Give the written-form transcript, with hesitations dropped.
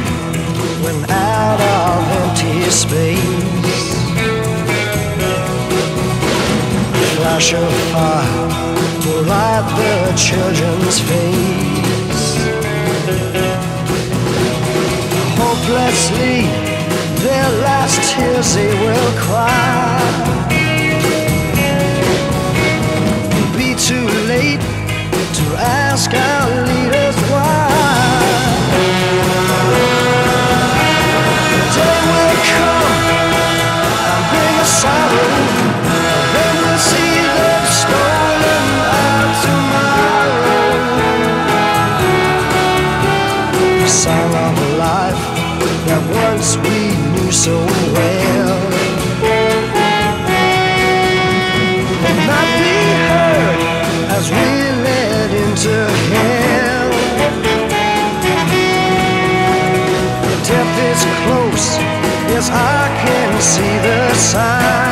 when out of empty space. Flash of fire will light the children's face. Hopelessly, their last tears they will cry. Be too late to ask our leaders why. The day will come and bring us sorrow. Then we'll see them stolen our tomorrow. The song of life that once we knew so well will not be heard as we led into hell. Death is close, yes I can see the sign.